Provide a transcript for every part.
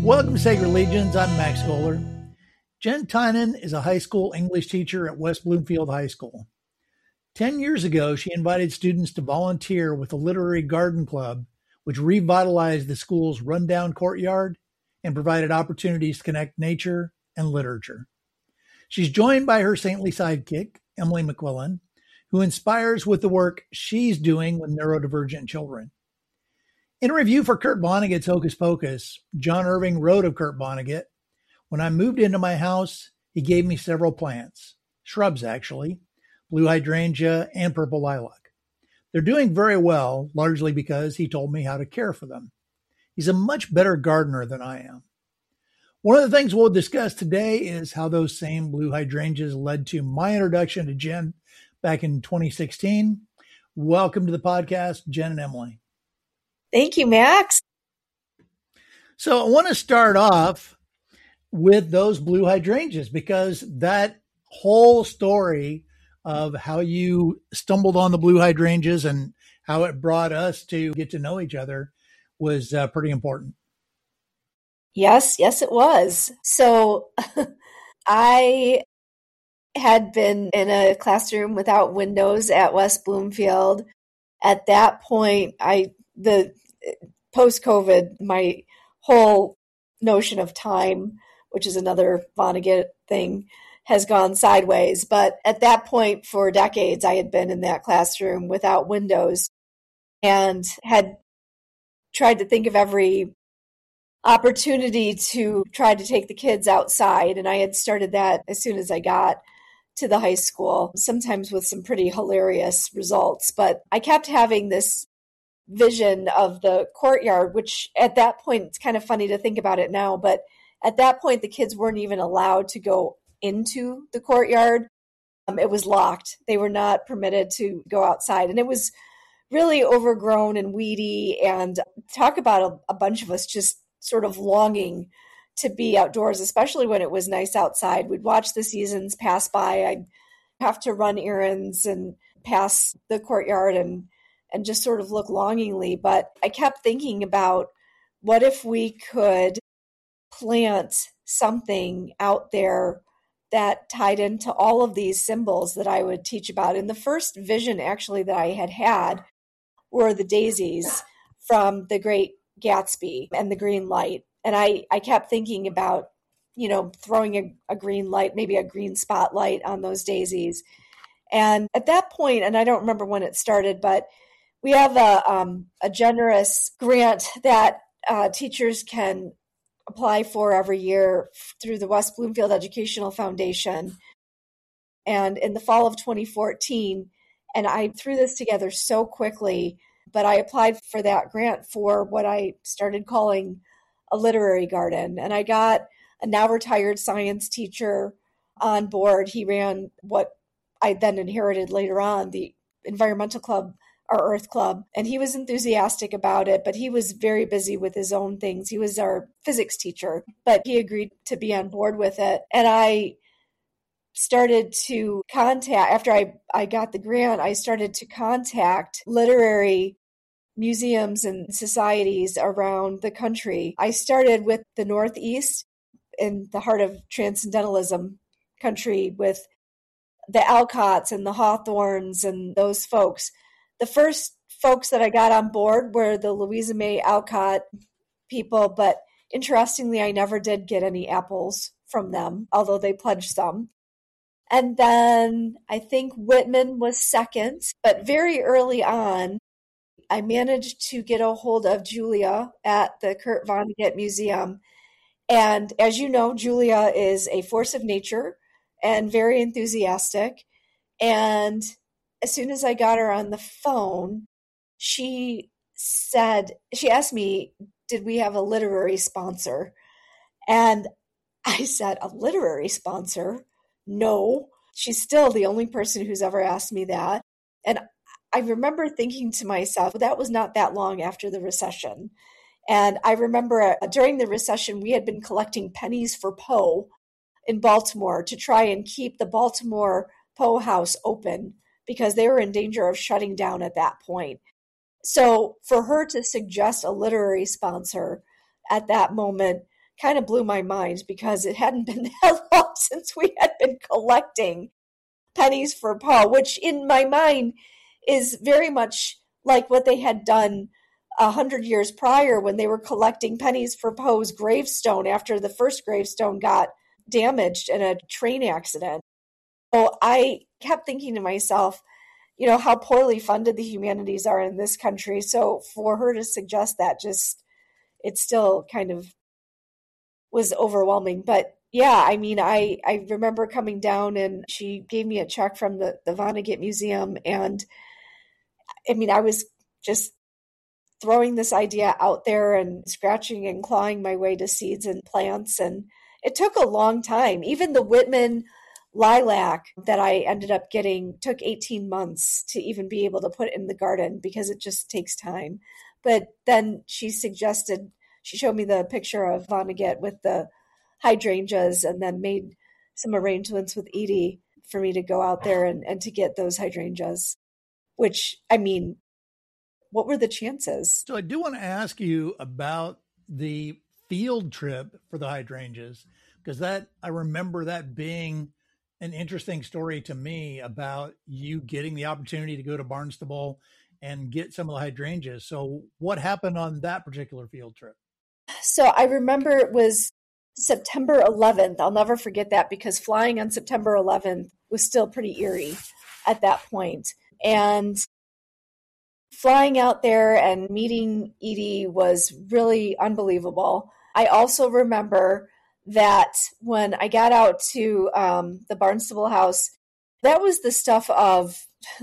Welcome to Sacred Legions. I'm Max Kohler. Jen Tynan is a high school English teacher at West Bloomfield High School. 10 years ago, she invited students to volunteer with the Literary Garden Club, which revitalized the school's rundown courtyard and provided opportunities to connect nature and literature. She's joined by her saintly sidekick, Emily McQuillan, who inspires with the work she's doing with neurodivergent children. In a review for Kurt Vonnegut's Hocus Pocus, John Irving wrote of Kurt Vonnegut, "When I moved into my house, he gave me several plants, shrubs actually, blue hydrangea and purple lilac. They're doing very well, largely because he told me how to care for them. He's a much better gardener than I am." One of the things we'll discuss today is how those same blue hydrangeas led to my introduction to Jen back in 2016. Welcome to the podcast, Jen and Emily. Thank you, Max. So I want to start off with those blue hydrangeas because that whole story of how you stumbled on the blue hydrangeas and how it brought us to get to know each other was pretty important. Yes, it was. So I had been in a classroom without windows at West Bloomfield. At that point, the post-COVID, my whole notion of time, which is another Vonnegut thing, has gone sideways. But at that point, for decades, I had been in that classroom without windows and had tried to think of every opportunity to try to take the kids outside. And I had started that as soon as I got to the high school, sometimes with some pretty hilarious results. But I kept having this vision of the courtyard, which at that point, it's kind of funny to think about it now, but at that point, the kids weren't even allowed to go into the courtyard. It was locked. They were not permitted to go outside. And it was really overgrown and weedy. And talk about a bunch of us just sort of longing to be outdoors, especially when it was nice outside. We'd watch the seasons pass by. I'd have to run errands and pass the courtyard and just sort of look longingly. But I kept thinking about what if we could plant something out there that tied into all of these symbols that I would teach about. And the first vision actually that I had were the daisies from The Great Gatsby and the green light. And I kept thinking about, throwing a green light, maybe a green spotlight on those daisies. And at that point, and I don't remember when it started, but we have a generous grant that teachers can apply for every year through the West Bloomfield Educational Foundation. And in the fall of 2014, and I threw this together so quickly, but I applied for that grant for what I started calling a literary garden. And I got a now retired science teacher on board. He ran what I then inherited later on, the environmental club, our Earth Club. And he was enthusiastic about it, but he was very busy with his own things. He was our physics teacher, but he agreed to be on board with it. And I started to contact, after I got the grant, I started to contact literary museums and societies around the country. I started with the Northeast in the heart of Transcendentalism country with the Alcotts and the Hawthorns and those folks. The first folks that I got on board were the Louisa May Alcott people, but interestingly, I never did get any apples from them, although they pledged some. And then I think Whitman was second, but very early on, I managed to get a hold of Julia at the Kurt Vonnegut Museum. And as you know, Julia is a force of nature and very enthusiastic. And as soon as I got her on the phone, she asked me, did we have a literary sponsor? And I said, a literary sponsor? No. She's still the only person who's ever asked me that. And I remember thinking to myself, well, that was not that long after the recession. And I remember during the recession, we had been collecting pennies for Poe in Baltimore to try and keep the Baltimore Poe House open because they were in danger of shutting down at that point. So for her to suggest a literary sponsor at that moment kind of blew my mind because it hadn't been that long since we had been collecting pennies for Poe, which in my mind is very much like what they had done 100 years prior when they were collecting pennies for Poe's gravestone after the first gravestone got damaged in a train accident. So I kept thinking to myself, how poorly funded the humanities are in this country. So for her to suggest that, it still kind of was overwhelming. But yeah, I mean, I remember coming down and she gave me a check from the Vonnegut Museum. And I mean, I was just throwing this idea out there and scratching and clawing my way to seeds and plants. And it took a long time. Even the Whitman lilac that I ended up getting took 18 months to even be able to put in the garden because it just takes time. But then she showed me the picture of Vonnegut with the hydrangeas and then made some arrangements with Edie for me to go out there and to get those hydrangeas, which, I mean, what were the chances? So I do want to ask you about the field trip for the hydrangeas, because I remember that being an interesting story to me about you getting the opportunity to go to Barnstable and get some of the hydrangeas. So what happened on that particular field trip? So I remember it was September 11th. I'll never forget that because flying on September 11th was still pretty eerie at that point. And flying out there and meeting Edie was really unbelievable. I also remember that when I got out to the Barnstable house, that was the stuff of,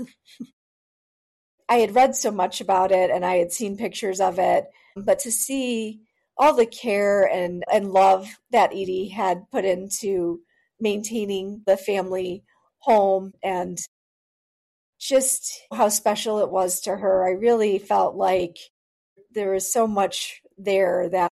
I had read so much about it and I had seen pictures of it, but to see all the care and love that Edie had put into maintaining the family home and just how special it was to her, I really felt like there was so much there that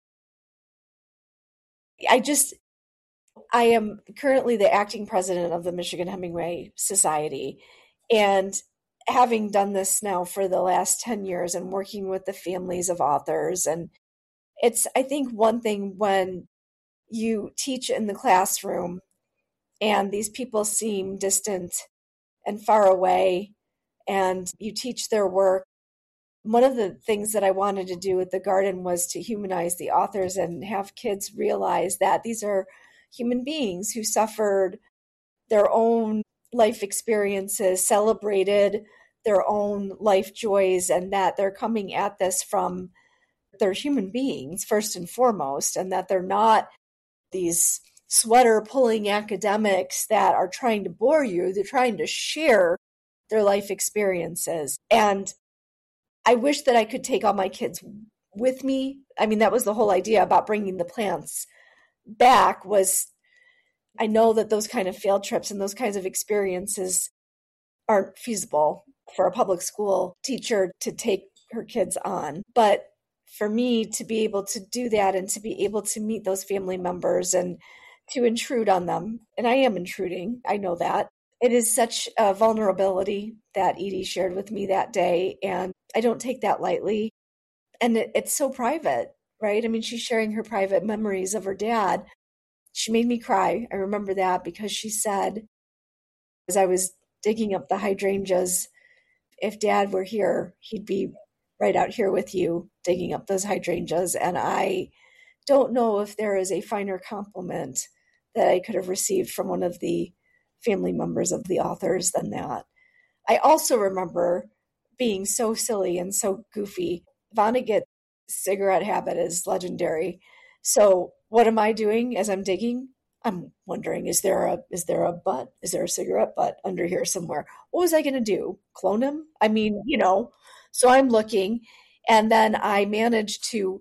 I am currently the acting president of the Michigan Hemingway Society. And having done this now for the last 10 years and working with the families of authors, and it's, I think, one thing when you teach in the classroom and these people seem distant and far away and you teach their work. One of the things that I wanted to do with the garden was to humanize the authors and have kids realize that these are human beings who suffered their own life experiences, celebrated their own life joys, and that they're coming at this from they're human beings first and foremost, and that they're not these sweater pulling academics that are trying to bore you. They're trying to share their life experiences. And I wish that I could take all my kids with me. I mean, that was the whole idea about bringing the plants back, was I know that those kind of field trips and those kinds of experiences aren't feasible for a public school teacher to take her kids on. But for me to be able to do that and to be able to meet those family members and to intrude on them, and I am intruding, I know that. It is such a vulnerability that Edie shared with me that day, and I don't take that lightly. And it's so private, right? I mean, she's sharing her private memories of her dad. She made me cry. I remember that because she said, as I was digging up the hydrangeas, if Dad were here, he'd be right out here with you digging up those hydrangeas. And I don't know if there is a finer compliment that I could have received from one of the family members of the authors than that. I also remember being so silly and so goofy. Vonnegut's cigarette habit is legendary. So what am I doing as I'm digging? I'm wondering, is there a butt? Is there a cigarette butt under here somewhere? What was I going to do? Clone him? I mean, so I'm looking, and then I managed to,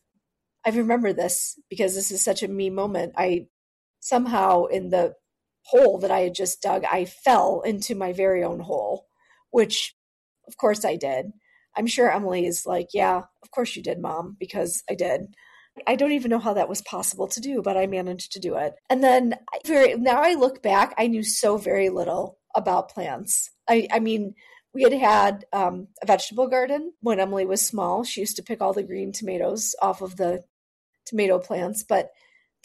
I remember this because this is such a me moment. I somehow, in the hole that I had just dug, I fell into my very own hole, which of course I did. I'm sure Emily is like, yeah, of course you did, Mom, because I did. I don't even know how that was possible to do, but I managed to do it. And then now I look back, I knew so very little about plants. I mean, we had a vegetable garden when Emily was small. She used to pick all the green tomatoes off of the tomato plants, but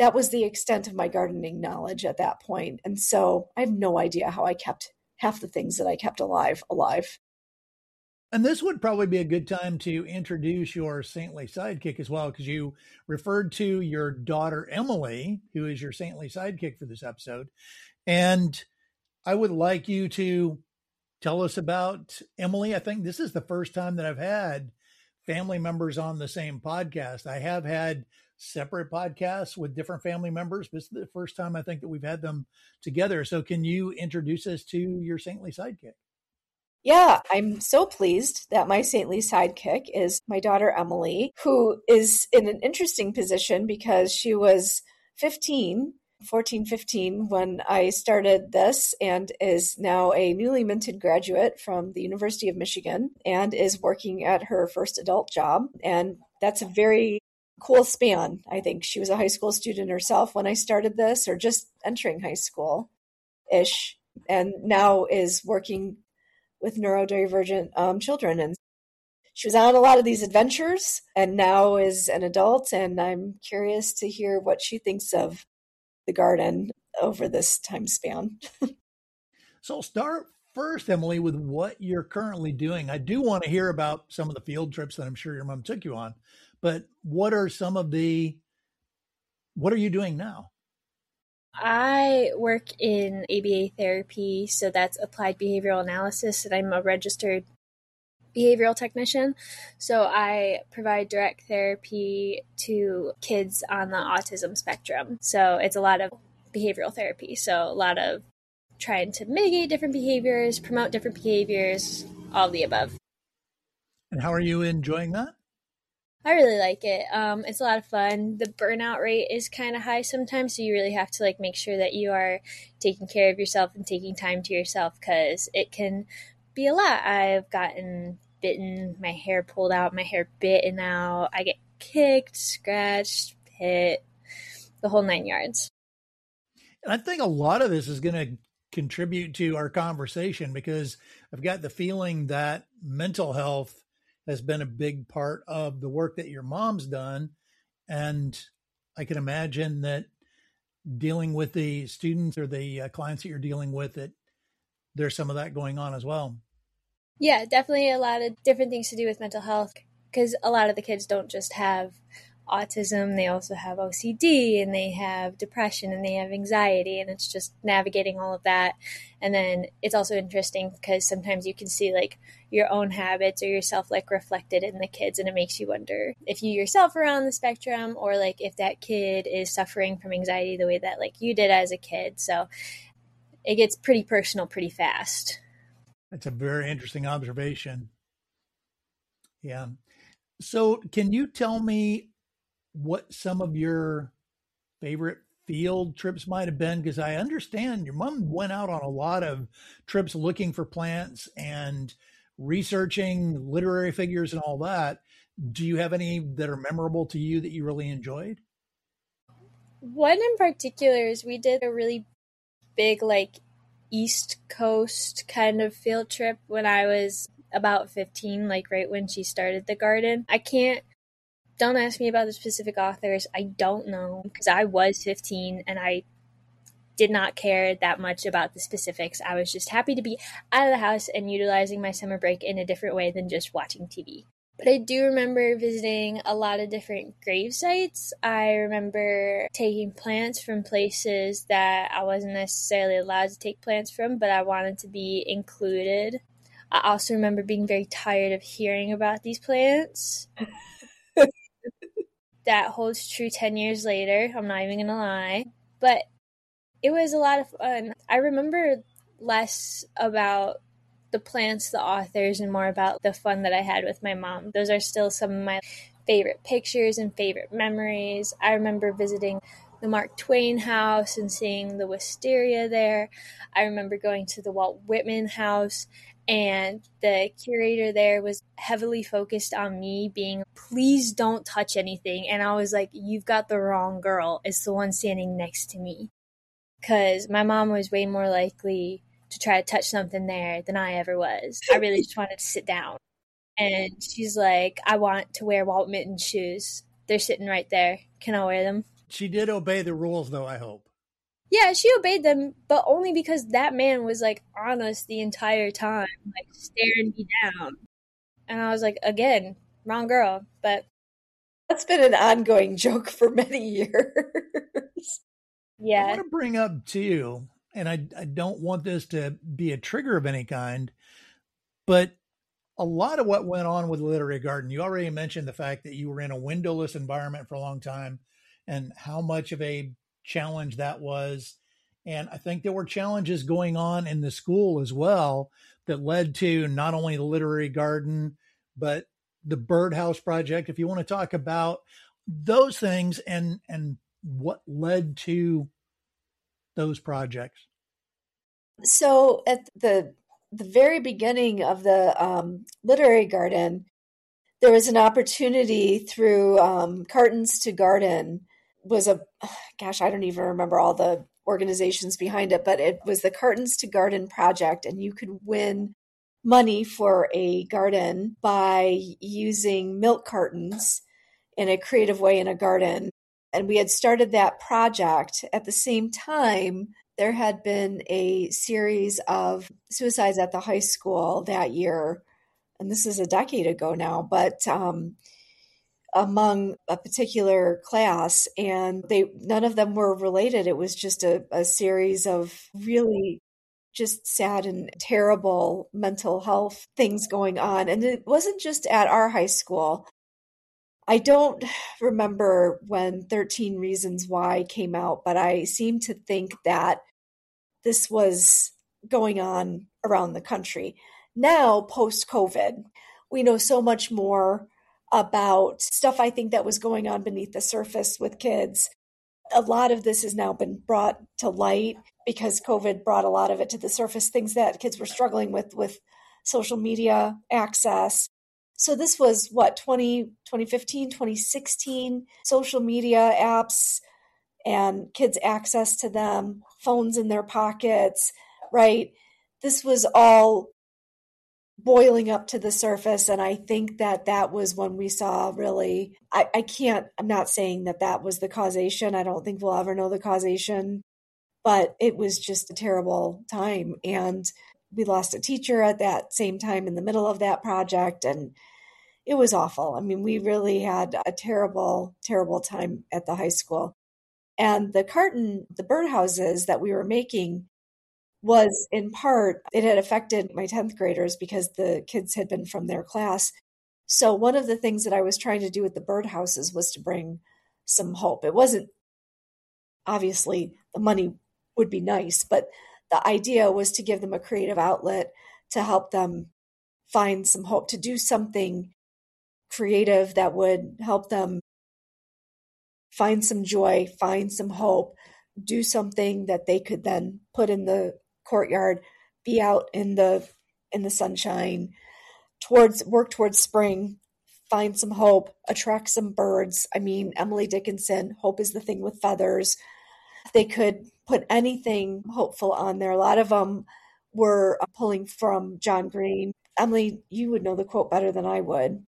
that was the extent of my gardening knowledge at that point. And so I have no idea how I kept half the things that I kept alive. And this would probably be a good time to introduce your saintly sidekick as well, because you referred to your daughter, Emily, who is your saintly sidekick for this episode. And I would like you to tell us about Emily. I think this is the first time that I've had family members on the same podcast. I have had separate podcasts with different family members, but this is the first time I think that we've had them together. So can you introduce us to your saintly sidekick? Yeah, I'm so pleased that my saintly sidekick is my daughter, Emily, who is in an interesting position because she was 15, 14, 15 when I started this, and is now a newly minted graduate from the University of Michigan and is working at her first adult job. And that's a very cool span. I think she was a high school student herself when I started this, or just entering high school-ish, and now is working with neurodivergent children. And she was on a lot of these adventures and now is an adult. And I'm curious to hear what she thinks of the garden over this time span. So I'll start first, Emily, with what you're currently doing. I do want to hear about some of the field trips that I'm sure your mom took you on, but what are you doing now? I work in ABA therapy, so that's applied behavioral analysis, and I'm a registered behavioral technician. So I provide direct therapy to kids on the autism spectrum. So it's a lot of behavioral therapy. So a lot of trying to mitigate different behaviors, promote different behaviors, all of the above. And how are you enjoying that? I really like it. It's a lot of fun. The burnout rate is kind of high sometimes, so you really have to make sure that you are taking care of yourself and taking time to yourself, because it can be a lot. I've gotten bitten, my hair pulled out, my hair bitten out. I get kicked, scratched, hit, the whole 9 yards. And I think a lot of this is going to contribute to our conversation, because I've got the feeling that mental health has been a big part of the work that your mom's done. And I can imagine that dealing with the students or the clients that you're dealing with, there's some of that going on as well. Yeah, definitely a lot of different things to do with mental health, because a lot of the kids don't just have autism, they also have OCD, and they have depression, and they have anxiety, and it's just navigating all of that. And then it's also interesting because sometimes you can see your own habits or yourself reflected in the kids, and it makes you wonder if you yourself are on the spectrum, or if that kid is suffering from anxiety the way that you did as a kid. So it gets pretty personal pretty fast. That's a very interesting observation. Yeah. So can you tell me what some of your favorite field trips might have been? Because I understand your mom went out on a lot of trips looking for plants and researching literary figures and all that. Do you have any that are memorable to you that you really enjoyed? One in particular is we did a really big East Coast kind of field trip when I was about 15, right when she started the garden. Don't ask me about the specific authors. I don't know, because I was 15 and I did not care that much about the specifics. I was just happy to be out of the house and utilizing my summer break in a different way than just watching TV. But I do remember visiting a lot of different grave sites. I remember taking plants from places that I wasn't necessarily allowed to take plants from, but I wanted to be included. I also remember being very tired of hearing about these plants. That holds true 10 years later. I'm not even going to lie. But it was a lot of fun. I remember less about the plants, the authors, and more about the fun that I had with my mom. Those are still some of my favorite pictures and favorite memories. I remember visiting the Mark Twain house and seeing the wisteria there. I remember going to the Walt Whitman house, and the curator there was heavily focused on me being, please don't touch anything. And I was like, you've got the wrong girl. It's the one standing next to me. Because my mom was way more likely to try to touch something there than I ever was. I really just wanted to sit down. And she's like, I want to wear Walt Whitman shoes. They're sitting right there. Can I wear them? She did obey the rules, though, I hope. Yeah, she obeyed them, but only because that man was like on us the entire time, like staring me down. And I was like, again, wrong girl. But that's been an ongoing joke for many years. Yeah. I want to bring up too, and I don't want this to be a trigger of any kind, but a lot of what went on with Literary Garden, you already mentioned the fact that you were in a windowless environment for a long time and how much of a challenge that was. And I think there were challenges going on in the school as well that led to not only the Literary Garden, but the Birdhouse Project. If you want to talk about those things and what led to those projects. So at the very beginning of the Literary Garden, there was an opportunity through Cartons to Garden was I don't even remember all the organizations behind it, but it was the Cartons to Garden project, and you could win money for a garden by using milk cartons in a creative way in a garden. And we had started that project. At the same time, there had been a series of suicides at the high school that year, and this is a decade ago now, but among a particular class, and none of them were related. It was just a series of really just sad and terrible mental health things going on. And it wasn't just at our high school. I don't remember when 13 Reasons Why came out, but I seem to think that this was going on around the country. Now, post-COVID, we know so much more about stuff I think that was going on beneath the surface with kids. A lot of this has now been brought to light because COVID brought a lot of it to the surface, things that kids were struggling with social media access. So this was 2015, 2016, social media apps and kids' access to them, phones in their pockets, right? This was all boiling up to the surface. And I think that was when we saw really, I'm not saying that was the causation. I don't think we'll ever know the causation, but it was just a terrible time. And we lost a teacher at that same time in the middle of that project. And it was awful. I mean, we really had a terrible, terrible time at the high school. And the birdhouses that we were making was in part, it had affected my 10th graders because the kids had been from their class. So one of the things that I was trying to do with the birdhouses was to bring some hope. It wasn't, obviously, the money would be nice, but the idea was to give them a creative outlet to help them find some hope, to do something creative that would help them find some joy, find some hope, do something that they could then put in the courtyard, be out in the sunshine, work towards spring, find some hope, attract some birds. I mean, Emily Dickinson, hope is the thing with feathers. They could put anything hopeful on there. A lot of them were pulling from John Green. Emily, you would know the quote better than I would,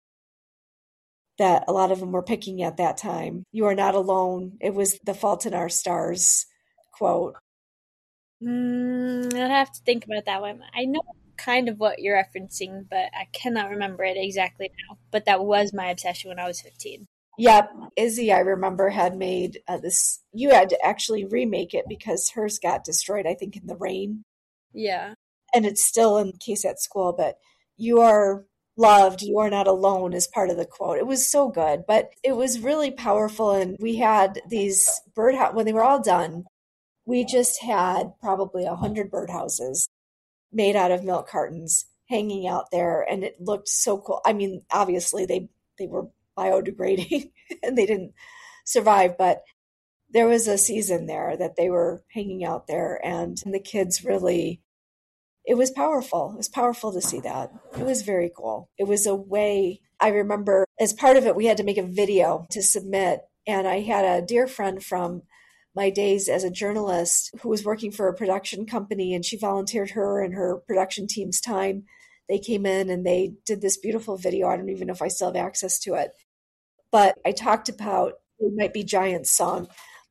that a lot of them were picking at that time. You are not alone. It was The Fault in Our Stars quote. I'd have to think about that one. I know kind of what you're referencing, but I cannot remember it exactly now. But that was my obsession when I was 15. Yep. Izzy, I remember, had made this. You had to actually remake it because hers got destroyed, I think, in the rain. Yeah. And it's still in case at school, but you are loved, you are not alone is part of the quote. It was so good, but it was really powerful. And we had these birdhouse, when they were all done, we just had probably 100 birdhouses made out of milk cartons hanging out there. And it looked so cool. I mean, obviously they were biodegrading and they didn't survive, but there was a season there that they were hanging out there, and the kids really, it was powerful. It was powerful to see that. It was very cool. It was a way, I remember as part of it, we had to make a video to submit. And I had a dear friend from my days as a journalist who was working for a production company, and she volunteered her and her production team's time. They came in and they did this beautiful video. I don't even know if I still have access to it. But I talked about It Might Be Giants song.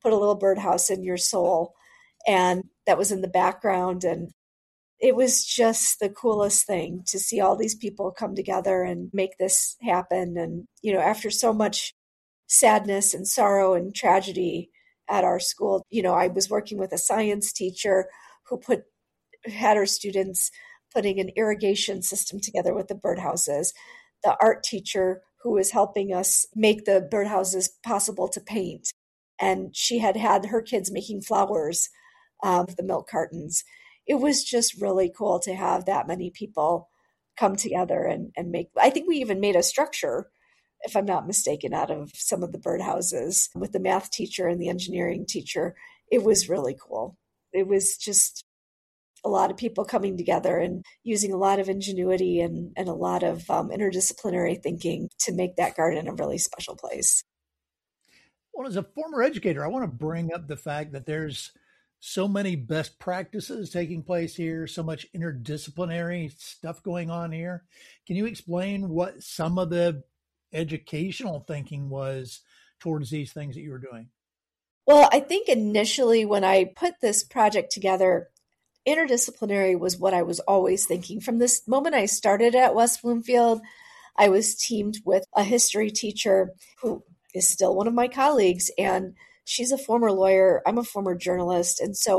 put a little birdhouse in your soul. And that was in the background. And it was just the coolest thing to see all these people come together and make this happen. And, after so much sadness and sorrow and tragedy at our school, I was working with a science teacher who had her students putting an irrigation system together with the birdhouses, the art teacher who was helping us make the birdhouses possible to paint. And she had her kids making flowers with the milk cartons. It was just really cool to have that many people come together and make. I think we even made a structure, if I'm not mistaken, out of some of the birdhouses with the math teacher and the engineering teacher. It was really cool. It was just a lot of people coming together and using a lot of ingenuity and a lot of interdisciplinary thinking to make that garden a really special place. Well, as a former educator, I want to bring up the fact that there's so many best practices taking place here, so much interdisciplinary stuff going on here. Can you explain what some of the educational thinking was towards these things that you were doing? Well, I think initially when I put this project together, interdisciplinary was what I was always thinking. From this moment I started at West Bloomfield, I was teamed with a history teacher who is still one of my colleagues, and she's a former lawyer. I'm a former journalist. And so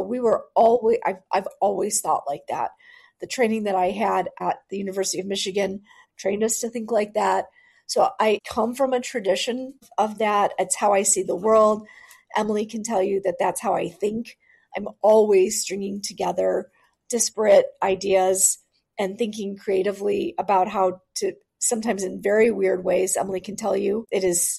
I've always thought like that. The training that I had at the University of Michigan trained us to think like that. So I come from a tradition of that. It's how I see the world. Emily can tell you that that's how I think. I'm always stringing together disparate ideas and thinking creatively about how to, sometimes in very weird ways, Emily can tell you, it is,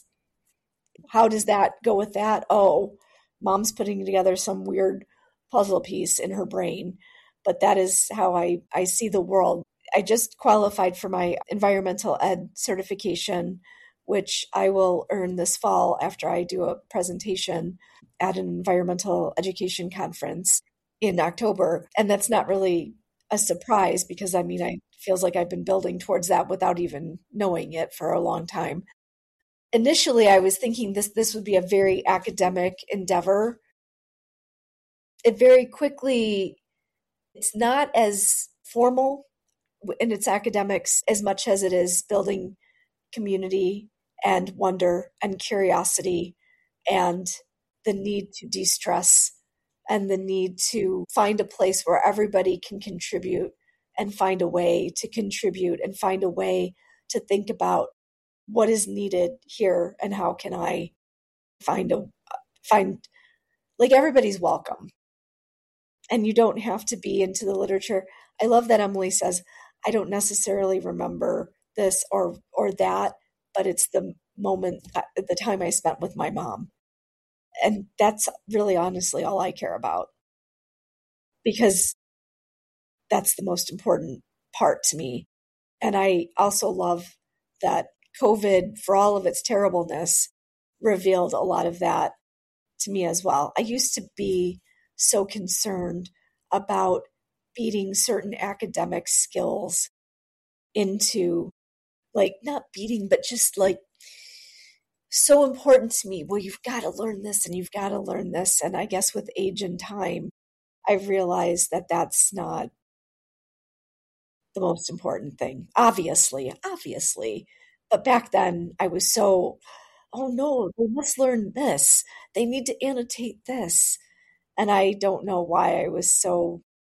how does that go with that? Oh, mom's putting together some weird puzzle piece in her brain. But that is how I see the world. I just qualified for my environmental ed certification, which I will earn this fall after I do a presentation at an environmental education conference in October. And that's not really a surprise because it feels like I've been building towards that without even knowing it for a long time. Initially, I was thinking this would be a very academic endeavor. It very quickly, it's not as formal in its academics as much as it is building community and wonder and curiosity and the need to de-stress and the need to find a place where everybody can contribute and find a way to contribute and find a way to think about what is needed here and how can I find like everybody's welcome. And you don't have to be into the literature. I love that Emily says, I don't necessarily remember this or that, but it's the moment, the time I spent with my mom. And that's really honestly all I care about, because that's the most important part to me. And I also love that COVID, for all of its terribleness, revealed a lot of that to me as well. I used to be so concerned about beating certain academic skills into, like, not beating, but just like so important to me. Well, you've got to learn this and you've got to learn this. And I guess with age and time, I've realized that that's not the most important thing. Obviously. But back then I was so, oh no, they must learn this. They need to annotate this. And I don't know why I was so,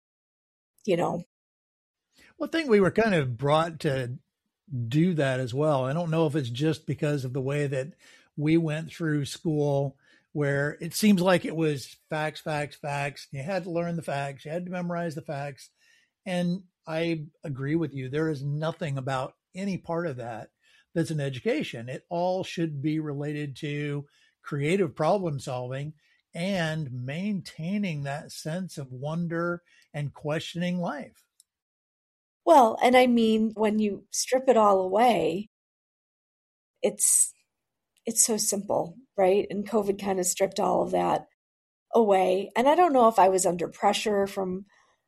Well, I think we were kind of brought to do that as well. I don't know if it's just because of the way that we went through school, where it seems like it was facts. You had to learn the facts. You had to memorize the facts. And I agree with you. There is nothing about any part of that that's an education. It all should be related to creative problem solving and maintaining that sense of wonder and questioning life. Well, and I mean, when you strip it all away, it's so simple, right? And COVID kind of stripped all of that away. And I don't know if I was under pressure from,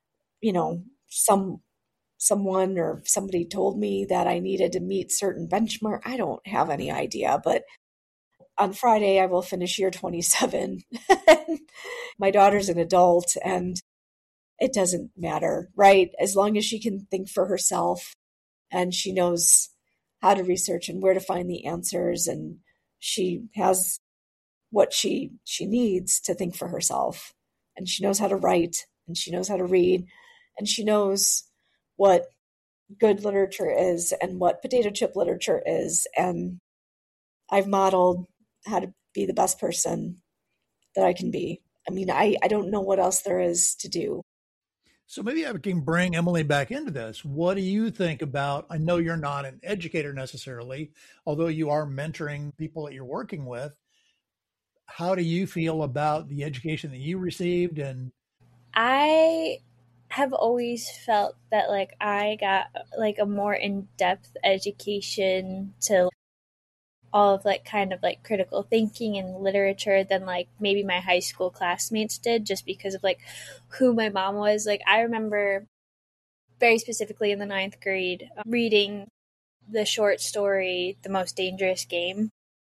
someone or somebody told me that I needed to meet certain benchmark. I don't have any idea, but on Friday, I will finish year 27. My daughter's an adult and it doesn't matter, right? As long as she can think for herself and she knows how to research and where to find the answers, and she has what she needs to think for herself, and she knows how to write, and she knows how to read, and she knows what good literature is and what potato chip literature is. And I've modeled how to be the best person that I can be. I mean, I don't know what else there is to do. So maybe I can bring Emily back into this. What do you think about, I know you're not an educator necessarily, although you are mentoring people that you're working with. How do you feel about the education that you received? And I have always felt that like I got like a more in-depth education to all of like kind of like critical thinking and literature than like maybe my high school classmates did, just because of like who my mom was. Like I remember very specifically in the 9th grade reading the short story The Most Dangerous Game.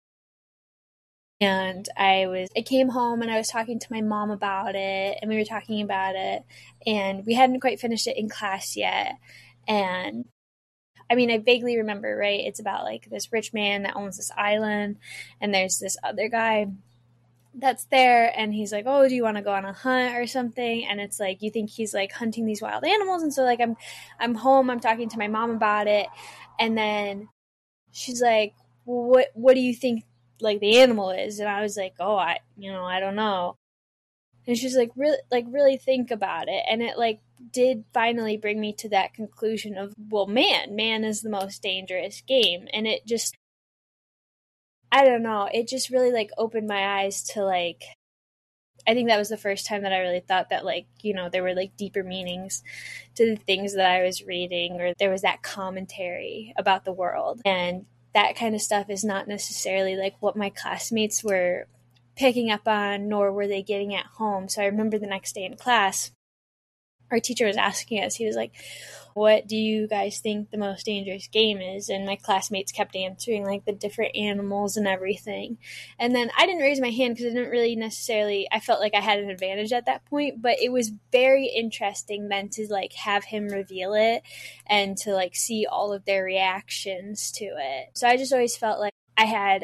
And I came home and I was talking to my mom about it, and we were talking about it, and we hadn't quite finished it in class yet. And I mean, I vaguely remember, right? It's about like this rich man that owns this island, and there's this other guy that's there, and he's like, "Oh, do you want to go on a hunt or something?" And it's like, you think he's like hunting these wild animals. And so like I'm home, I'm talking to my mom about it, and then she's like, well, what do you think like the animal is? And I was like, oh, I don't know. And she's like, really think about it. And it like did finally bring me to that conclusion of, well, man is the most dangerous game. And it just, I don't know, it just really like opened my eyes to like, I think that was the first time that I really thought that like, there were like deeper meanings to the things that I was reading, or there was that commentary about the world. And that kind of stuff is not necessarily like what my classmates were picking up on, nor were they getting at home. So I remember the next day in class, our teacher was asking us, he was like, what do you guys think the most dangerous game is? And my classmates kept answering like the different animals and everything. And then I didn't raise my hand because I didn't really necessarily, I felt like I had an advantage at that point, but it was very interesting then to like have him reveal it and to like see all of their reactions to it. So I just always felt like I had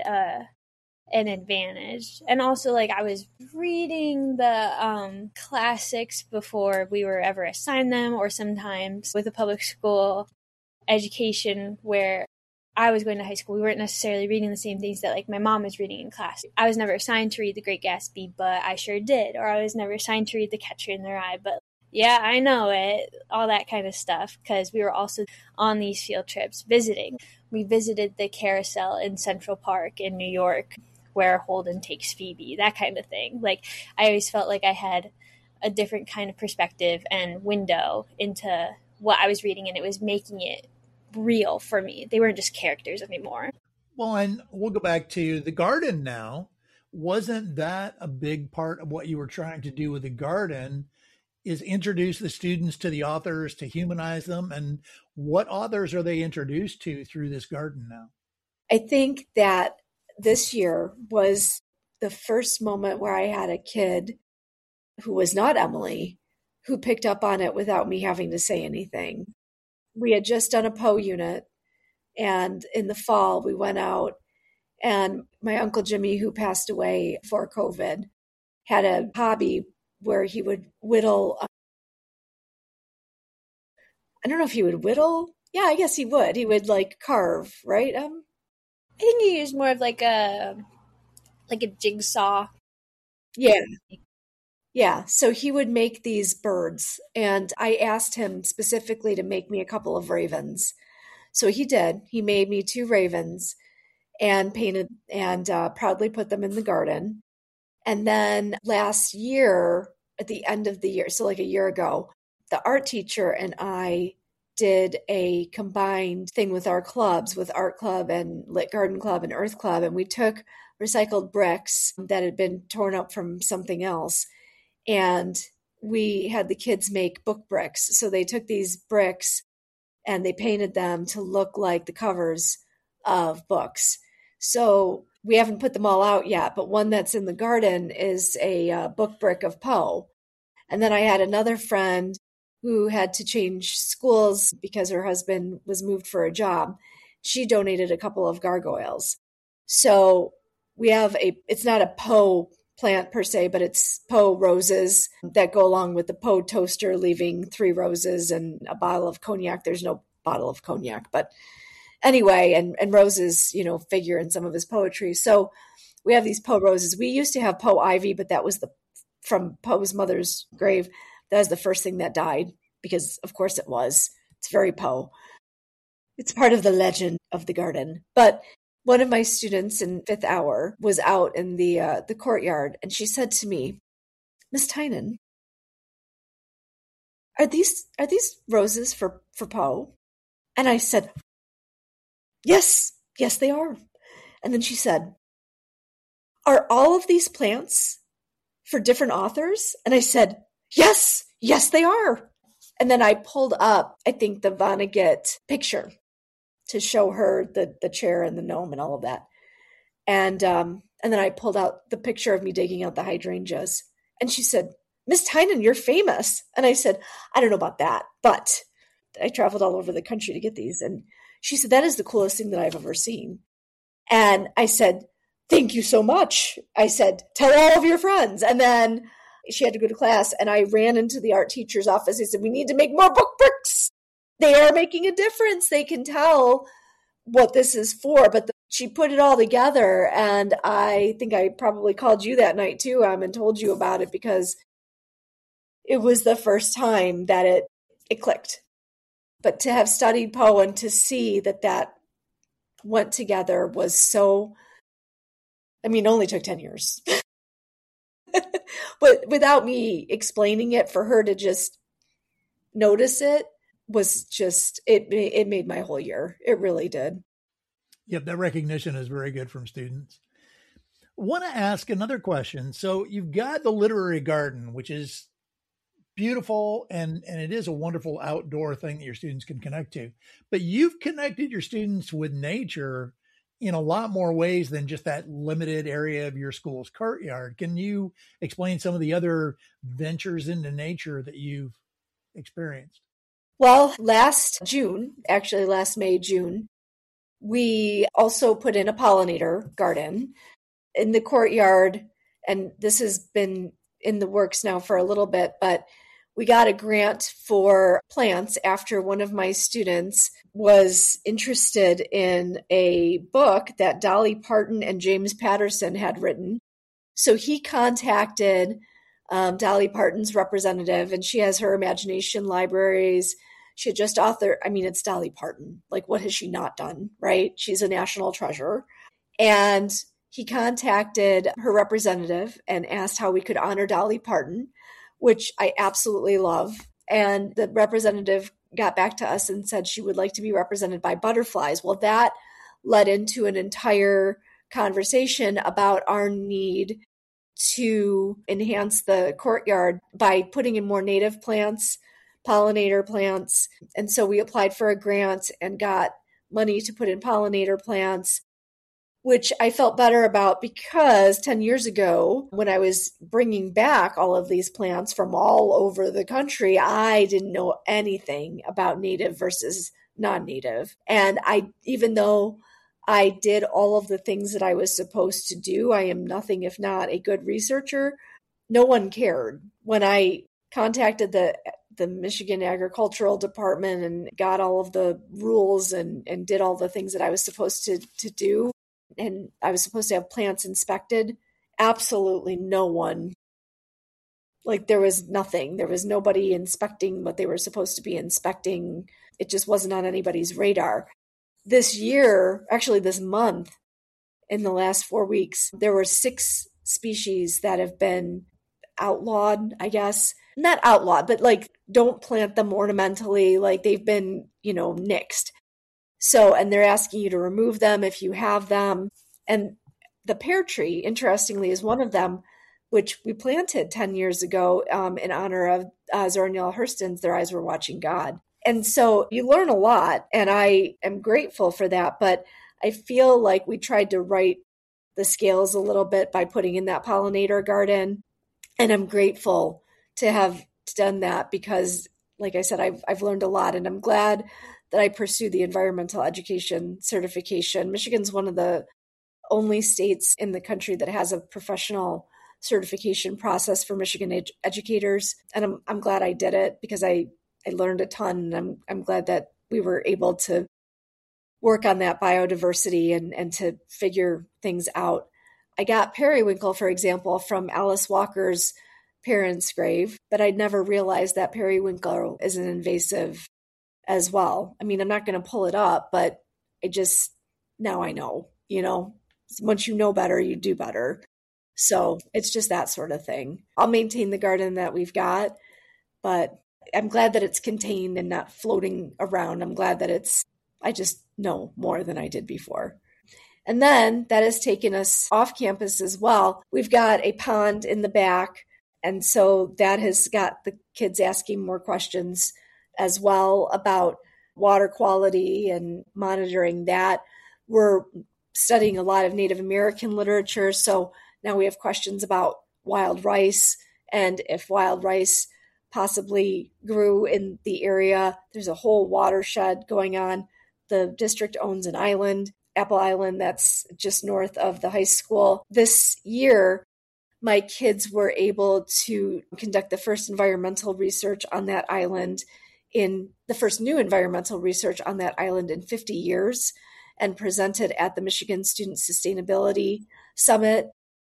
an advantage. And also like I was reading the classics before we were ever assigned them, or sometimes with a public school education where I was going to high school, we weren't necessarily reading the same things that like my mom was reading in class. I was never assigned to read The Great Gatsby, but I sure did. Or I was never assigned to read The Catcher in the Rye, but yeah, I know it, all that kind of stuff, because we were also on these field trips visiting. We visited the carousel in Central Park in New York, where Holden takes Phoebe, that kind of thing. Like, I always felt like I had a different kind of perspective and window into what I was reading, and it was making it real for me. They weren't just characters anymore. Well, and we'll go back to the garden now. Wasn't that a big part of what you were trying to do with the garden, is introduce the students to the authors, to humanize them? And what authors are they introduced to through this garden now? I think that this year was the first moment where I had a kid who was not Emily, who picked up on it without me having to say anything. We had just done a Poe unit, and in the fall we went out, and my Uncle Jimmy, who passed away before COVID, had a hobby where he would whittle. I don't know if he would whittle. Yeah, I guess he would. He would like carve, right? I think he used more of like a jigsaw. Yeah. Yeah. So he would make these birds, and I asked him specifically to make me a couple of ravens. So he did. He made me 2 ravens and painted and proudly put them in the garden. And then last year, at the end of the year, so like a year ago, the art teacher and I did a combined thing with our clubs, with Art Club and Lit Garden Club and Earth Club. And we took recycled bricks that had been torn up from something else, and we had the kids make book bricks. So they took these bricks and they painted them to look like the covers of books. So we haven't put them all out yet, but one that's in the garden is a book brick of Poe. And then I had another friend who had to change schools because her husband was moved for a job. She donated a couple of gargoyles. So we have it's not a Poe plant per se, but it's Poe roses that go along with the Poe toaster, leaving 3 roses and a bottle of cognac. There's no bottle of cognac, but anyway, and roses, figure in some of his poetry. So we have these Poe roses. We used to have Poe ivy, but that was from Poe's mother's grave. That was the first thing that died because, of course, it was. It's very Poe. It's part of the legend of the garden. But one of my students in 5th hour was out in the courtyard, and she said to me, "Miss Tynan, are these roses for Poe?" And I said, Yes, they are. And then she said, "Are all of these plants for different authors?" And I said, Yes, they are. And then I pulled up, I think, the Vonnegut picture to show her the chair and the gnome and all of that. And then I pulled out the picture of me digging out the hydrangeas. And she said, "Miss Tynan, you're famous." And I said, "I don't know about that, but I traveled all over the country to get these." And she said, "That is the coolest thing that I've ever seen." And I said, "Thank you so much." I said, "Tell all of your friends." And then she had to go to class, and I ran into the art teacher's office. I said, "We need to make more book bricks. They are making a difference. They can tell what this is for." But she put it all together, and I think I probably called you that night too, and told you about it because it was the first time that it clicked. But to have studied Poe and to see that went together was so, it only took 10 years. But without me explaining it, for her to just notice it was just, it made my whole year. It really did. Yep, that recognition is very good from students. I want to ask another question. So you've got the literary garden, which is beautiful, and it is a wonderful outdoor thing that your students can connect to. But you've connected your students with nature in a lot more ways than just that limited area of your school's courtyard. Can you explain some of the other ventures into nature that you've experienced? Well, last May, June, we also put in a pollinator garden in the courtyard. And this has been in the works now for a little bit, but we got a grant for plants after one of my students was interested in a book that Dolly Parton and James Patterson had written. So he contacted Dolly Parton's representative, and she has her imagination libraries. She had just authored, it's Dolly Parton. Like, what has she not done, right? She's a national treasure. And he contacted her representative and asked how we could honor Dolly Parton, which I absolutely love. And the representative got back to us and said she would like to be represented by butterflies. Well, that led into an entire conversation about our need to enhance the courtyard by putting in more native plants, pollinator plants. And so we applied for a grant and got money to put in pollinator plants, which I felt better about because 10 years ago, when I was bringing back all of these plants from all over the country, I didn't know anything about native versus non-native. And even though I did all of the things that I was supposed to do, I am nothing if not a good researcher. No one cared. When I contacted the Michigan Agricultural Department and got all of the rules and did all the things that I was supposed to do, and I was supposed to have plants inspected, absolutely no one. Like, there was nothing. There was nobody inspecting what they were supposed to be inspecting. It just wasn't on anybody's radar. This year, actually this month, in the last 4 weeks, there were 6 species that have been outlawed, I guess. Not outlawed, but like, don't plant them ornamentally. Like, they've been, nixed. So, and they're asking you to remove them if you have them. And the pear tree, interestingly, is one of them, which we planted 10 years ago in honor of Zora Neale Hurston's Their Eyes Were Watching God. And so you learn a lot, and I am grateful for that. But I feel like we tried to write the scales a little bit by putting in that pollinator garden. And I'm grateful to have done that because, like I said, I've learned a lot, and I'm glad that I pursued the environmental education certification. Michigan's one of the only states in the country that has a professional certification process for Michigan educators. And I'm glad I did it because I learned a ton, and I'm glad that we were able to work on that biodiversity and to figure things out. I got periwinkle, for example, from Alice Walker's parents' grave, but I'd never realized that periwinkle is an invasive as well. I mean, I'm not going to pull it up, but now I know, once you know better, you do better. So it's just that sort of thing. I'll maintain the garden that we've got, but I'm glad that it's contained and not floating around. I'm glad that I just know more than I did before. And then that has taken us off campus as well. We've got a pond in the back. And so that has got the kids asking more questions as well about water quality and monitoring that. We're studying a lot of Native American literature. So now we have questions about wild rice, and if wild rice possibly grew in the area. There's a whole watershed going on. The district owns an island, Apple Island, that's just north of the high school. This year, my kids were able to conduct the first environmental research on that island the first new environmental research on that island in 50 years, and presented at the Michigan Student Sustainability Summit.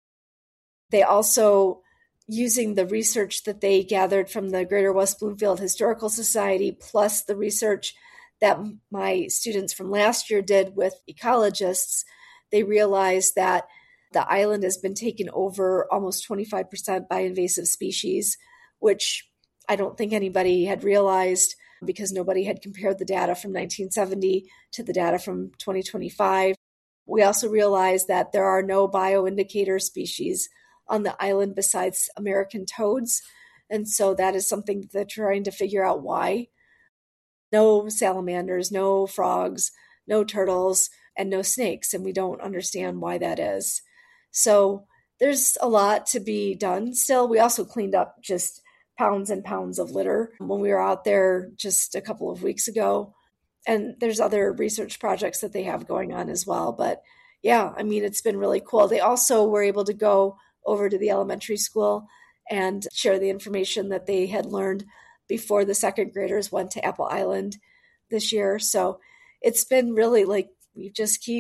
They also, using the research that they gathered from the Greater West Bloomfield Historical Society, plus the research that my students from last year did with ecologists, they realized that the island has been taken over almost 25% by invasive species, which I don't think anybody had realized because nobody had compared the data from 1970 to the data from 2025. We also realized that there are no bioindicator species on the island besides American toads. And so that is something that they're trying to figure out why. No salamanders, no frogs, no turtles, and no snakes. And we don't understand why that is. So there's a lot to be done still. We also cleaned up just pounds and pounds of litter when we were out there just a couple of weeks ago. And there's other research projects that they have going on as well. But yeah, I mean, it's been really cool. They also were able to go over to the elementary school and share the information that they had learned before the second graders went to Apple Island this year. So it's been really like we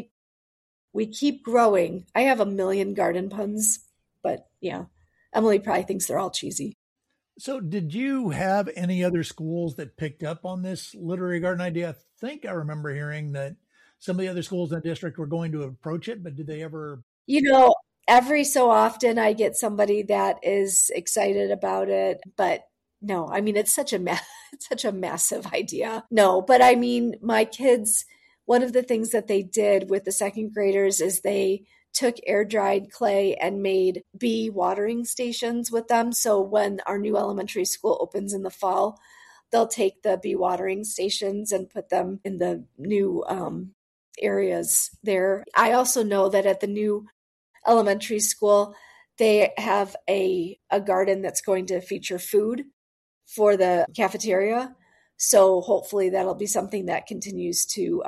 keep growing. I have a million garden puns, but yeah, Emily probably thinks they're all cheesy. So did you have any other schools that picked up on this literary garden idea? I think I remember hearing that some of the other schools in the district were going to approach it, but did they ever? Every so often I get somebody that is excited about it, but no, I mean, it's such a massive idea. No, but I mean, my kids, one of the things that they did with the second graders is they took air-dried clay and made bee watering stations with them. So when our new elementary school opens in the fall, they'll take the bee watering stations and put them in the new areas there. I also know that at the new elementary school, they have a garden that's going to feature food for the cafeteria. So hopefully that'll be something that continues to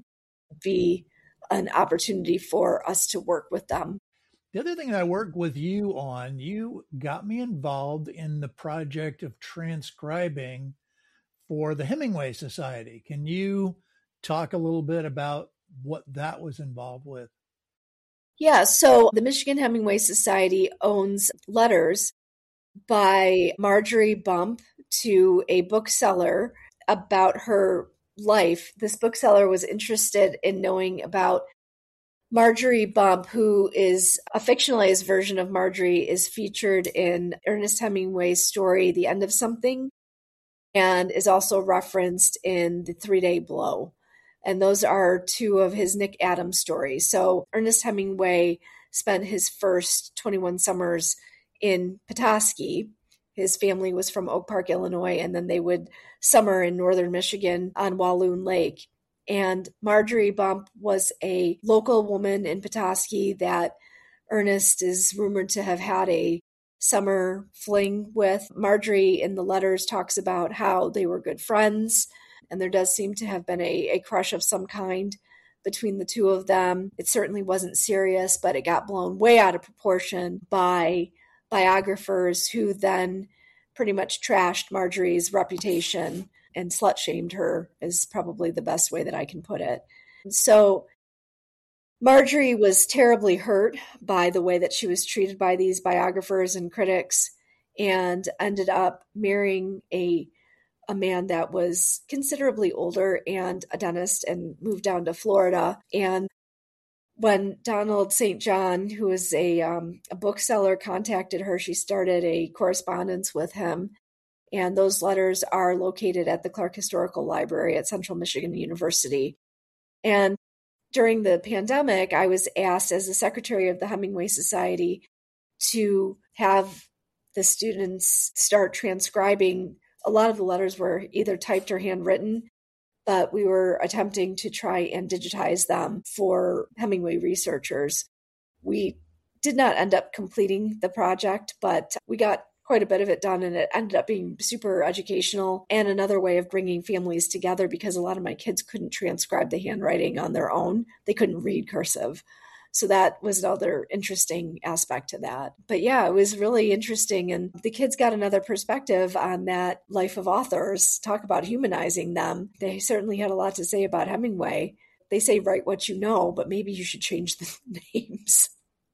be an opportunity for us to work with them. The other thing that I worked with you on, you got me involved in the project of transcribing for the Hemingway Society. Can you talk a little bit about what that was involved with? Yeah, so the Michigan Hemingway Society owns letters by Marjorie Bump to a bookseller about her life. This bookseller was interested in knowing about Marjorie Bump, who is a fictionalized version of Marjorie, is featured in Ernest Hemingway's story, The End of Something, and is also referenced in The 3-Day Blow. And those are two of his Nick Adams stories. So Ernest Hemingway spent his first 21 summers in Petoskey. His family was from Oak Park, Illinois, and then they would summer in northern Michigan on Walloon Lake. And Marjorie Bump was a local woman in Petoskey that Ernest is rumored to have had a summer fling with. Marjorie in the letters talks about how they were good friends, and there does seem to have been a crush of some kind between the two of them. It certainly wasn't serious, but it got blown way out of proportion by biographers who then pretty much trashed Marjorie's reputation and slut shamed her, is probably the best way that I can put it. So Marjorie was terribly hurt by the way that she was treated by these biographers and critics, and ended up marrying a man that was considerably older and a dentist, and moved down to Florida. And when Donald St. John, who was a bookseller, contacted her, she started a correspondence with him. And those letters are located at the Clark Historical Library at Central Michigan University. And during the pandemic, I was asked as the secretary of the Hemingway Society to have the students start transcribing. A lot of the letters were either typed or handwritten, but we were attempting to try and digitize them for Hemingway researchers. We did not end up completing the project, but we got quite a bit of it done, and it ended up being super educational and another way of bringing families together, because a lot of my kids couldn't transcribe the handwriting on their own. They couldn't read cursive. So that was another interesting aspect to that. But yeah, it was really interesting. And the kids got another perspective on that life of authors. Talk about humanizing them. They certainly had a lot to say about Hemingway. They say, write what you know, but maybe you should change the names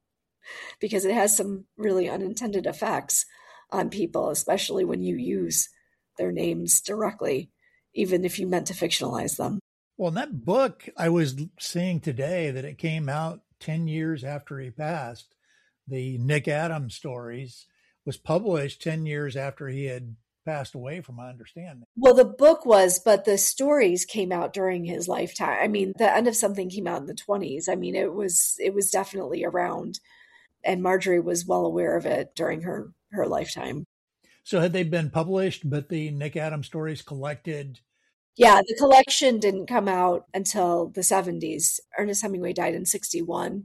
because it has some really unintended effects on people, especially when you use their names directly, even if you meant to fictionalize them. Well, in that book, I was seeing today that it came out 10 years after he passed. The Nick Adams stories was published 10 years after he had passed away, from my understanding. Well, the book was, but the stories came out during his lifetime. I mean, The End of Something came out in the 1920s. I mean, it was definitely around, and Marjorie was well aware of it during her lifetime. So had they been published, but the Nick Adams stories collected? Yeah, the collection didn't come out until the 1970s. Ernest Hemingway died in 1961.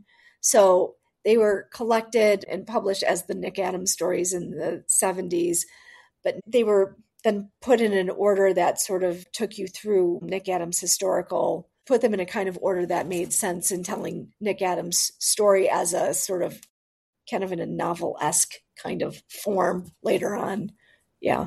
So they were collected and published as the Nick Adams stories in the 1970s, but they were then put in an order that sort of took you through Nick Adams' historical, put them in a kind of order that made sense in telling Nick Adams' story as a sort of kind of in a novel-esque kind of form later on. Yeah.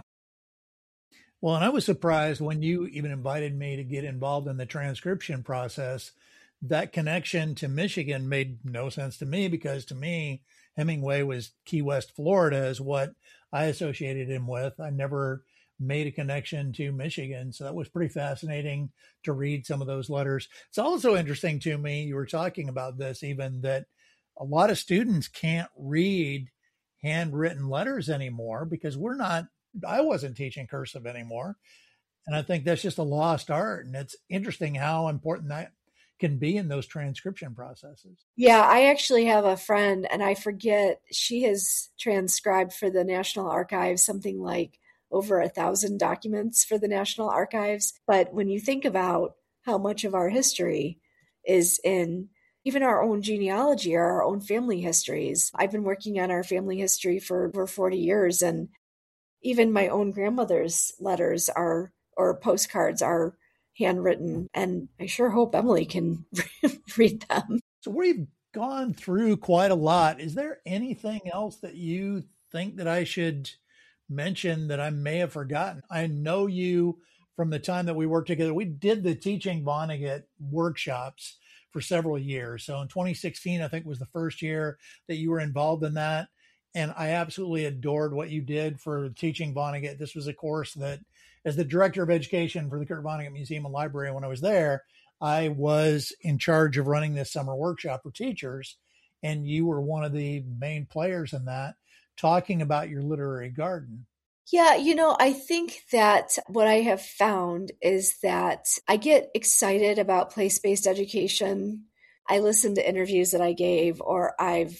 Well, and I was surprised when you even invited me to get involved in the transcription process. That connection to Michigan made no sense to me, because to me, Hemingway was Key West, Florida is what I associated him with. I never made a connection to Michigan. So that was pretty fascinating to read some of those letters. It's also interesting to me, you were talking about this even, that a lot of students can't read handwritten letters anymore because I wasn't teaching cursive anymore. And I think that's just a lost art. And it's interesting how important that can be in those transcription processes. Yeah, I actually have a friend, and I forget, she has transcribed for the National Archives something like over 1,000 documents for the National Archives. But when you think about how much of our history is in even our own genealogy or our own family histories, I've been working on our family history for over 40 years, and even my own grandmother's letters or postcards are handwritten, and I sure hope Emily can read them. So we've gone through quite a lot. Is there anything else that you think that I should mention that I may have forgotten? I know you from the time that we worked together. We did the Teaching Vonnegut workshops for several years. So in 2016, I think was the first year that you were involved in that. And I absolutely adored what you did for Teaching Vonnegut. This was a course that, as the director of education for the Kurt Vonnegut Museum and Library, when I was there, I was in charge of running this summer workshop for teachers. And you were one of the main players in that, talking about your literary garden. Yeah, I think that what I have found is that I get excited about place-based education. I listen to interviews that I gave, or I've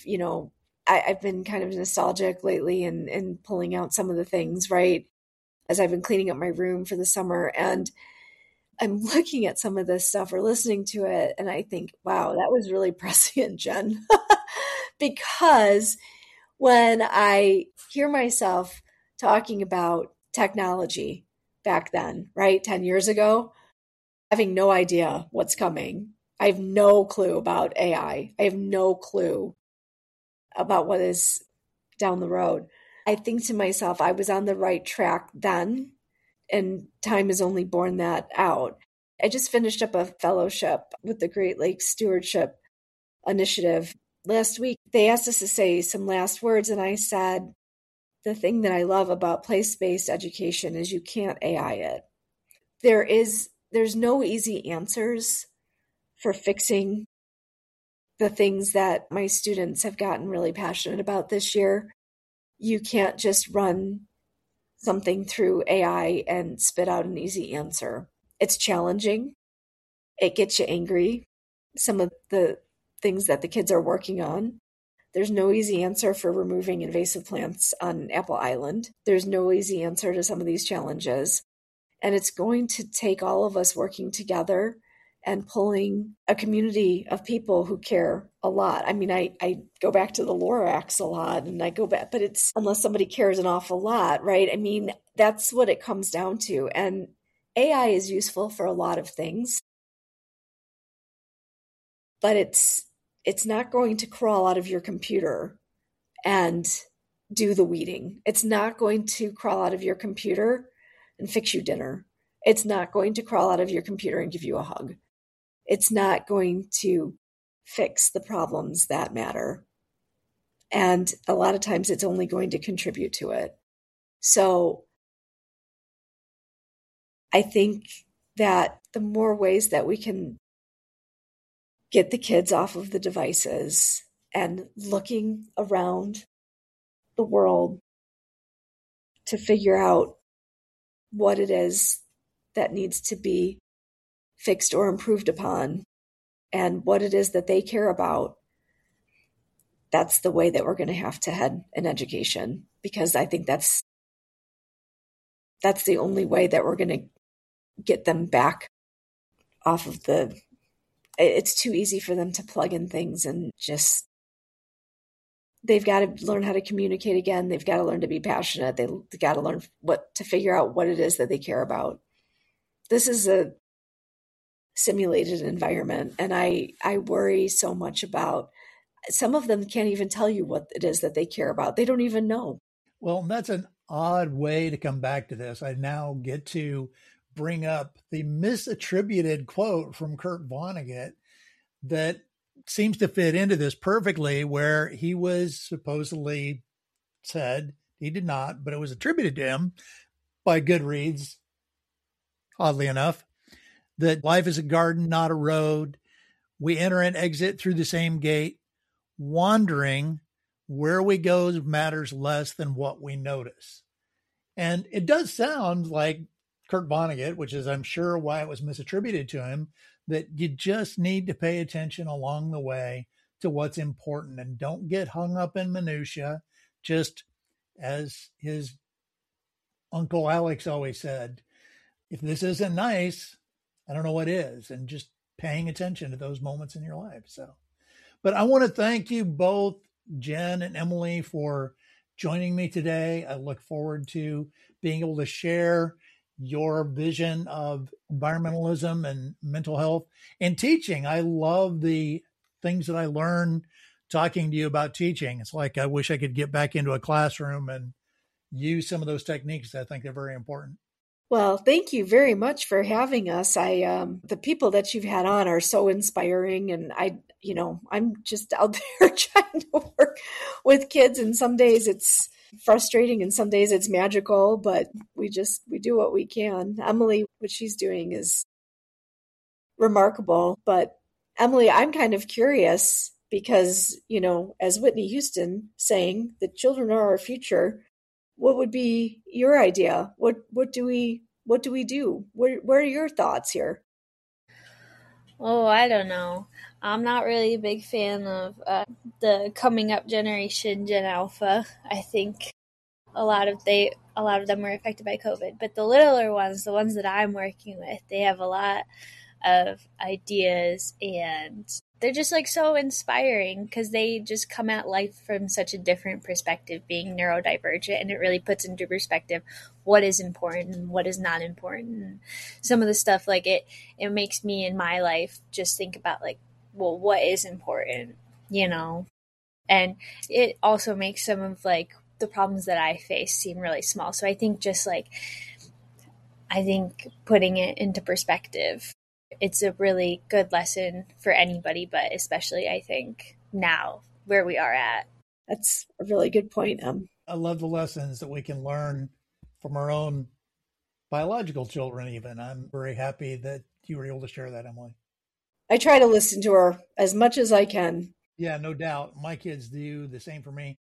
been kind of nostalgic lately and pulling out some of the things, right, as I've been cleaning up my room for the summer. And I'm looking at some of this stuff or listening to it, and I think, wow, that was really prescient, Jen. Because when I hear myself talking about technology back then, right, 10 years ago, having no idea what's coming, I have no clue about AI. I have no clue about what is down the road. I think to myself, I was on the right track then, and time has only borne that out. I just finished up a fellowship with the Great Lakes Stewardship Initiative last week. They asked us to say some last words, and I said, the thing that I love about place-based education is you can't AI it. There's no easy answers for fixing the things that my students have gotten really passionate about this year. You can't just run something through AI and spit out an easy answer. It's challenging. It gets you angry. Some of the things that the kids are working on. There's no easy answer for removing invasive plants on Apple Island. There's no easy answer to some of these challenges. And it's going to take all of us working together and pulling a community of people who care a lot. I mean, I go back to the Lorax a lot, and I go back, but it's unless somebody cares an awful lot, right? I mean, that's what it comes down to. And AI is useful for a lot of things, but it's not going to crawl out of your computer and do the weeding. It's not going to crawl out of your computer and fix you dinner. It's not going to crawl out of your computer and give you a hug. It's not going to fix the problems that matter. And a lot of times it's only going to contribute to it. So I think that the more ways that we can get the kids off of the devices and looking around the world to figure out what it is that needs to be fixed or improved upon and what it is that they care about, that's the way that we're going to have to head in education, because I think that's the only way that we're going to get them back off of it's too easy for them to plug in things and just, they've got to learn how to communicate again. They've got to learn to be passionate. They've got to learn to figure out what it is that they care about. This is a simulated environment, and I worry so much about, some of them can't even tell you what it is that they care about. They don't even know. Well, that's an odd way to come back to this. I now get to bring up the misattributed quote from Kurt Vonnegut that seems to fit into this perfectly, where he was supposedly said, he did not, but it was attributed to him by Goodreads, oddly enough, that life is a garden, not a road. We enter and exit through the same gate. Wandering where we go matters less than what we notice. And it does sound like Kurt Vonnegut, which is, I'm sure, why it was misattributed to him, that you just need to pay attention along the way to what's important and don't get hung up in minutia. Just as his Uncle Alex always said, if this isn't nice, I don't know what is, and just paying attention to those moments in your life. So, but I want to thank you both, Jen and Emily, for joining me today. I look forward to being able to share your vision of environmentalism and mental health and teaching. I love the things that I learn talking to you about teaching. It's like I wish I could get back into a classroom and use some of those techniques. I think they're very important. Well, thank you very much for having us. The people that you've had on are so inspiring, and I'm just out there trying to work with kids, and some days it's frustrating and some days it's magical, but we do what we can. Emily, what she's doing is remarkable. But Emily, I'm kind of curious because, as Whitney Houston saying, the children are our future. What would be your idea? What do we do? What are your thoughts here? Oh, I don't know. I'm not really a big fan of the coming up generation, Gen Alpha. I think a lot of them were affected by COVID. But the littler ones, the ones that I'm working with, they have a lot of ideas, and they're just like so inspiring because they just come at life from such a different perspective, being neurodivergent, and it really puts into perspective what is important and what is not important. And some of the stuff, like it makes me in my life just think about like, well, what is important, you know? And it also makes some of like the problems that I face seem really small. So I think putting it into perspective, it's a really good lesson for anybody, but especially I think now where we are at. That's a really good point. I love the lessons that we can learn from our own biological children even. I'm very happy that you were able to share that, Emily. I try to listen to her as much as I can. Yeah, no doubt. My kids do the same for me.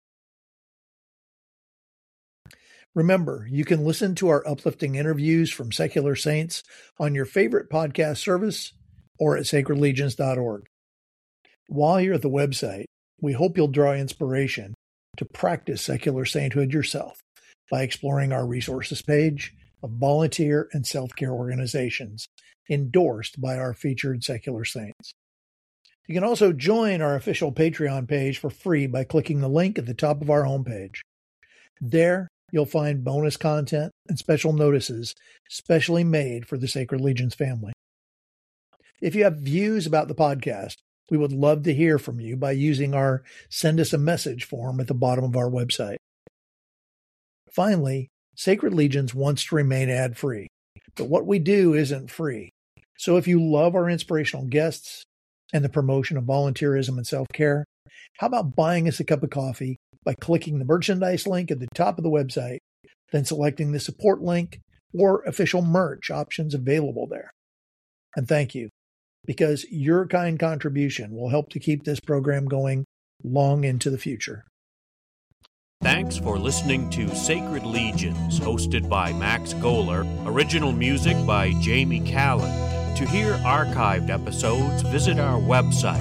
Remember, you can listen to our uplifting interviews from secular saints on your favorite podcast service or at sacredlegions.org. While you're at the website, we hope you'll draw inspiration to practice secular sainthood yourself by exploring our resources page of volunteer and self-care organizations endorsed by our featured secular saints. You can also join our official Patreon page for free by clicking the link at the top of our homepage. There, you'll find bonus content and special notices specially made for the Sacred Legions family. If you have views about the podcast, we would love to hear from you by using our Send Us a Message form at the bottom of our website. Finally, Sacred Legions wants to remain ad-free, but what we do isn't free. So if you love our inspirational guests and the promotion of volunteerism and self-care, how about buying us a cup of coffee by clicking the merchandise link at the top of the website, then selecting the support link or official merch options available there. And thank you, because your kind contribution will help to keep this program going long into the future. Thanks for listening to Sacred Legions, hosted by Max Goller. Original music by Jamie Calland. To hear archived episodes, visit our website,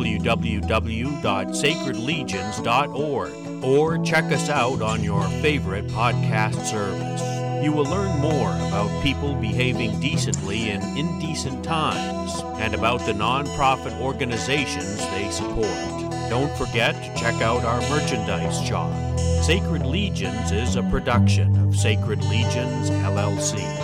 www.sacredlegions.org, or check us out on your favorite podcast service. You will learn more about people behaving decently in indecent times and about the nonprofit organizations they support. Don't forget to check out our merchandise shop. Sacred Legions is a production of Sacred Legions, LLC.